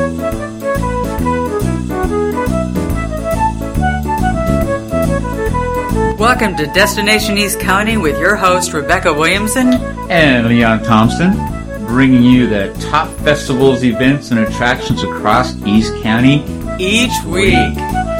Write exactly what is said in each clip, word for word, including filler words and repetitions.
Welcome to Destination East County with your host, Rebecca Williamson and Leon Thompson, bringing you the top festivals, events, and attractions across East County each week.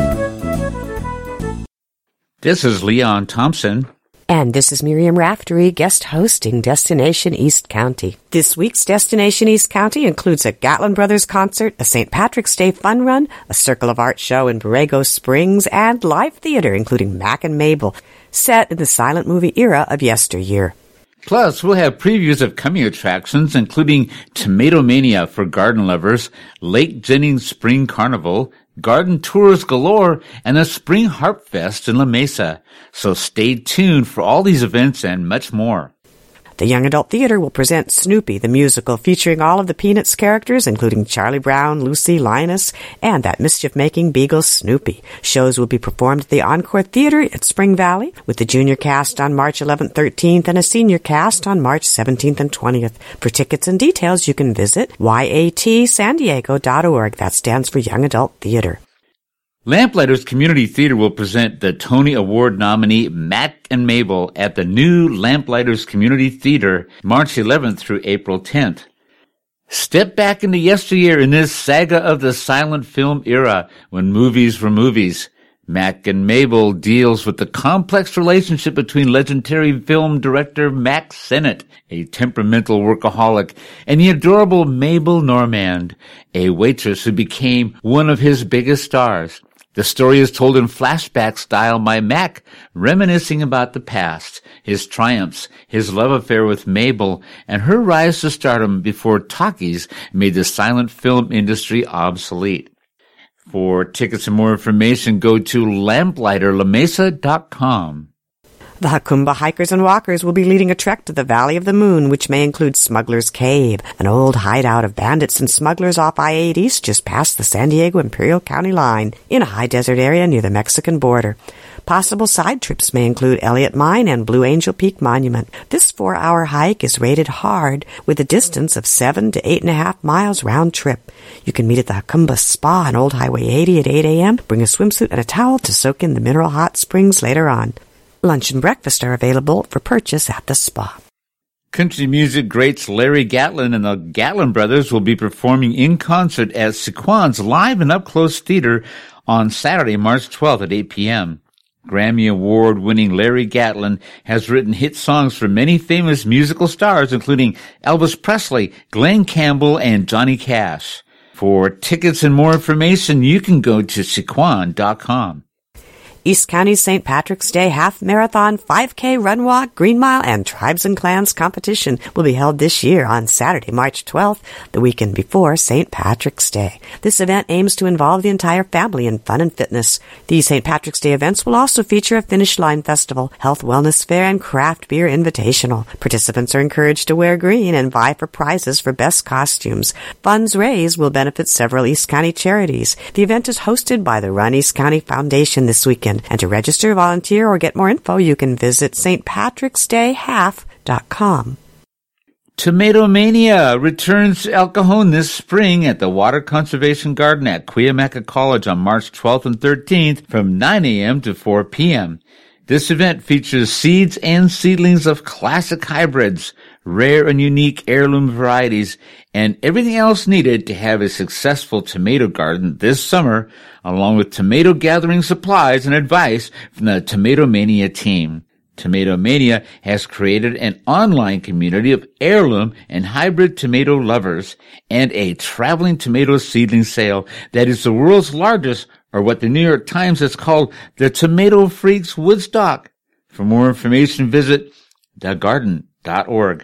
This is Leon Thompson. And this is Miriam Raftery, guest hosting Destination East County. This week's Destination East County includes a Gatlin Brothers concert, a Saint Patrick's Day fun run, a Circle of Art show in Borrego Springs, and live theater, including Mac and Mabel, set in the silent movie era of yesteryear. Plus, we'll have previews of coming attractions, including Tomato Mania for garden lovers, Lake Jennings Spring Carnival, garden tours galore, and the Spring Harp Fest in La Mesa. So stay tuned for all these events and much more. The Young Adult Theater will present Snoopy, the musical, featuring all of the Peanuts characters, including Charlie Brown, Lucy, Linus, and that mischief-making beagle Snoopy. Shows will be performed at the Encore Theater at Spring Valley, with the junior cast on March eleventh, thirteenth, and a senior cast on March seventeenth and twentieth. For tickets and details, you can visit y a t san diego dot org. That stands for Young Adult Theater. Lamplighters Community Theater will present the Tony Award nominee Mac and Mabel at the new Lamplighters Community Theater March eleventh through April tenth. Step back into yesteryear in this saga of the silent film era when movies were movies. Mac and Mabel deals with the complex relationship between legendary film director Mac Sennett, a temperamental workaholic, and the adorable Mabel Normand, a waitress who became one of his biggest stars. The story is told in flashback style by Mac, reminiscing about the past, his triumphs, his love affair with Mabel, and her rise to stardom before talkies made the silent film industry obsolete. For tickets and more information, go to lamplighter la mesa dot com. The Jacumba hikers and walkers will be leading a trek to the Valley of the Moon, which may include Smuggler's Cave, an old hideout of bandits and smugglers off I eight East just past the San Diego Imperial County line, in a high desert area near the Mexican border. Possible side trips may include Elliott Mine and Blue Angel Peak Monument. This four-hour hike is rated hard, with a distance of seven to eight and a half miles round trip. You can meet at the Jacumba Spa on Old Highway eighty at eight a.m. Bring a swimsuit and a towel to soak in the mineral hot springs later on. Lunch and breakfast are available for purchase at the spa. Country music greats Larry Gatlin and the Gatlin Brothers will be performing in concert at Sequan's Live and Up Close Theater on Saturday, March twelfth at eight p.m. Grammy Award-winning Larry Gatlin has written hit songs for many famous musical stars, including Elvis Presley, Glenn Campbell, and Johnny Cash. For tickets and more information, you can go to sequan dot com. East County's Saint Patrick's Day Half Marathon, five K Run Walk, Green Mile, and Tribes and Clans competition will be held this year on Saturday, March twelfth, the weekend before Saint Patrick's Day. This event aims to involve the entire family in fun and fitness. These Saint Patrick's Day events will also feature a finish line festival, health wellness fair, and craft beer invitational. Participants are encouraged to wear green and vie for prizes for best costumes. Funds raised will benefit several East County charities. The event is hosted by the Run East County Foundation this weekend. And to register, volunteer, or get more info, you can visit s t patricks day half dot com. Tomato Mania returns to El Cajon this spring at the Water Conservation Garden at Cuyamaca College on March twelfth and thirteenth from nine a.m. to four p.m. This event features seeds and seedlings of classic hybrids, rare and unique heirloom varieties, and everything else needed to have a successful tomato garden this summer, along with tomato gathering supplies and advice from the Tomato Mania team. Tomato Mania has created an online community of heirloom and hybrid tomato lovers and a traveling tomato seedling sale that is the world's largest, or what the New York Times has called the Tomato Freaks Woodstock. For more information, visit the garden dot org.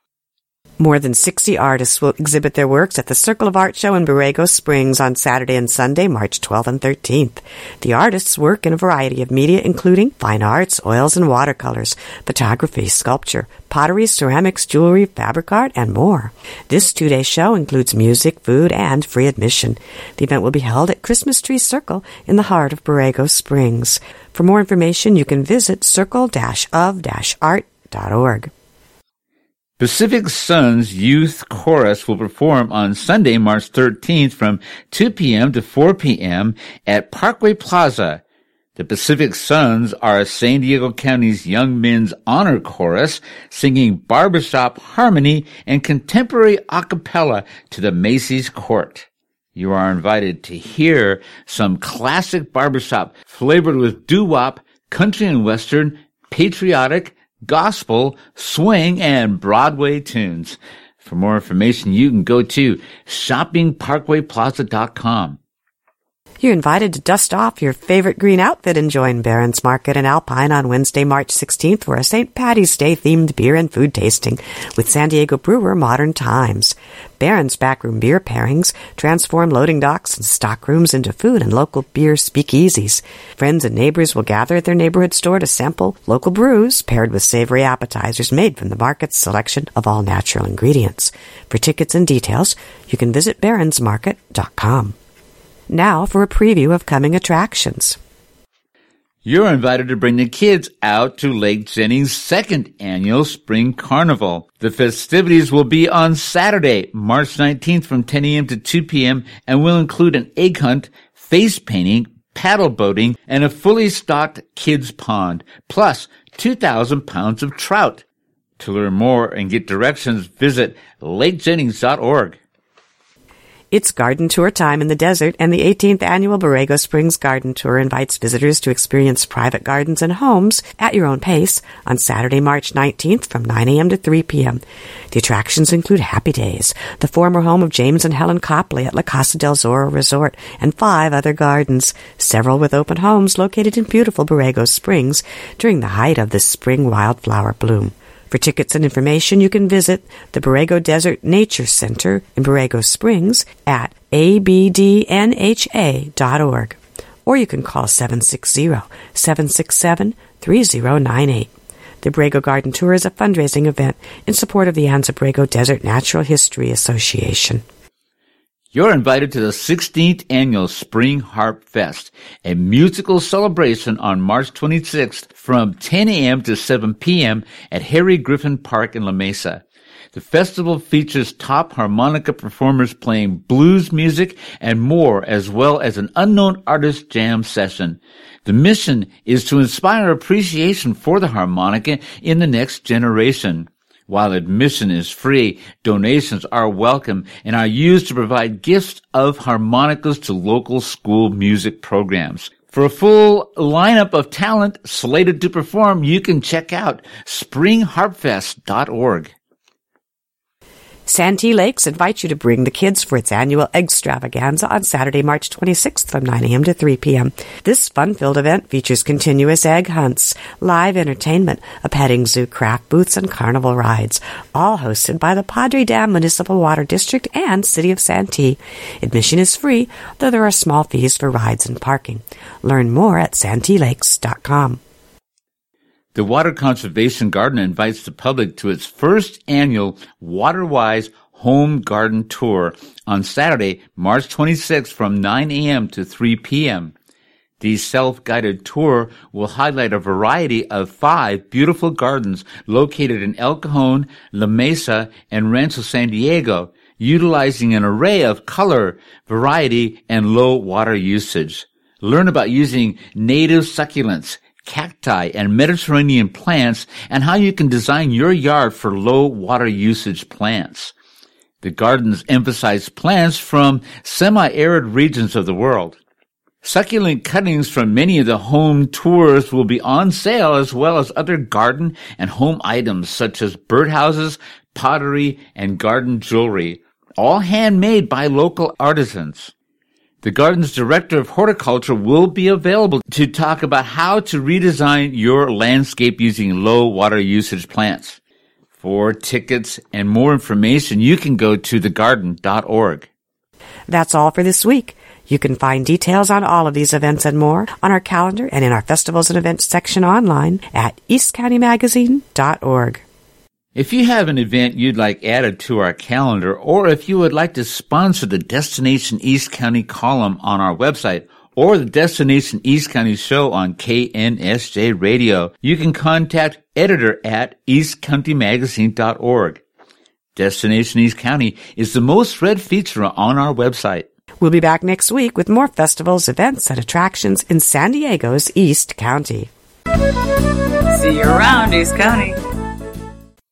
More than sixty artists will exhibit their works at the Circle of Art show in Borrego Springs on Saturday and Sunday, March twelfth and thirteenth. The artists work in a variety of media, including fine arts, oils and watercolors, photography, sculpture, pottery, ceramics, jewelry, fabric art, and more. This two-day show includes music, food, and free admission. The event will be held at Christmas Tree Circle in the heart of Borrego Springs. For more information, you can visit circle dash of dash art dot org. Pacific Suns Youth Chorus will perform on Sunday, March thirteenth from two p.m. to four p.m. at Parkway Plaza. The Pacific Suns are San Diego County's Young Men's Honor Chorus, singing barbershop harmony and contemporary a cappella to the Macy's Court. You are invited to hear some classic barbershop flavored with doo-wop, country and western, patriotic, gospel, swing, and Broadway tunes. For more information, you can go to shopping parkway plaza dot com. You're invited to dust off your favorite green outfit and join Barron's Market in Alpine on Wednesday, March sixteenth for a Saint Patty's Day themed beer and food tasting with San Diego brewer Modern Times. Barron's backroom beer pairings transform loading docks and stock rooms into food and local beer speakeasies. Friends and neighbors will gather at their neighborhood store to sample local brews paired with savory appetizers made from the market's selection of all natural ingredients. For tickets and details, you can visit barrons market dot com. Now for a preview of coming attractions. You're invited to bring the kids out to Lake Jennings' second annual Spring Carnival. The festivities will be on Saturday, March nineteenth from ten a.m. to two p.m. and will include an egg hunt, face painting, paddle boating, and a fully stocked kids pond, plus two thousand pounds of trout. To learn more and get directions, visit lake jennings dot org. It's garden tour time in the desert, and the eighteenth annual Borrego Springs Garden Tour invites visitors to experience private gardens and homes at your own pace on Saturday, March nineteenth from nine a.m. to three p.m. The attractions include Happy Days, the former home of James and Helen Copley at La Casa del Zorro Resort, and five other gardens, several with open homes located in beautiful Borrego Springs during the height of the spring wildflower bloom. For tickets and information, you can visit the Borrego Desert Nature Center in Borrego Springs at a b d n h a dot org. Or you can call seven six zero, seven six seven, three zero nine eight. The Borrego Garden Tour is a fundraising event in support of the Anza Borrego Desert Natural History Association. You're invited to the sixteenth Annual Spring Harp Fest, a musical celebration on March twenty-sixth from ten a.m. to seven p.m. at Harry Griffin Park in La Mesa. The festival features top harmonica performers playing blues music and more, as well as an unknown artist jam session. The mission is to inspire appreciation for the harmonica in the next generation. While admission is free, donations are welcome and are used to provide gifts of harmonicas to local school music programs. For a full lineup of talent slated to perform, you can check out spring harp fest dot org. Santee Lakes invites you to bring the kids for its annual Extravaganza on Saturday, March twenty-sixth from nine a.m. to three p.m. This fun-filled event features continuous egg hunts, live entertainment, a petting zoo, craft booths, and carnival rides, all hosted by the Padre Dam Municipal Water District and City of Santee. Admission is free, though there are small fees for rides and parking. Learn more at santee lakes dot com. The Water Conservation Garden invites the public to its first annual WaterWise Home Garden Tour on Saturday, March twenty-sixth from nine a.m. to three p.m. The self-guided tour will highlight a variety of five beautiful gardens located in El Cajon, La Mesa, and Rancho San Diego, utilizing an array of color, variety, and low water usage. Learn about using native succulents, cacti, and Mediterranean plants, and how you can design your yard for low water usage plants. The gardens emphasize plants from semi-arid regions of the world. Succulent cuttings from many of the home tours will be on sale, as well as other garden and home items such as birdhouses, pottery, and garden jewelry, all handmade by local artisans. The garden's director of horticulture will be available to talk about how to redesign your landscape using low water usage plants. For tickets and more information, you can go to the garden dot org. That's all for this week. You can find details on all of these events and more on our calendar and in our festivals and events section online at east county magazine dot org. If you have an event you'd like added to our calendar, or if you would like to sponsor the Destination East County column on our website, or the Destination East County show on K N S J Radio, you can contact editor at east county magazine dot org. Destination East County is the most read feature on our website. We'll be back next week with more festivals, events, and attractions in San Diego's East County. See you around, East County.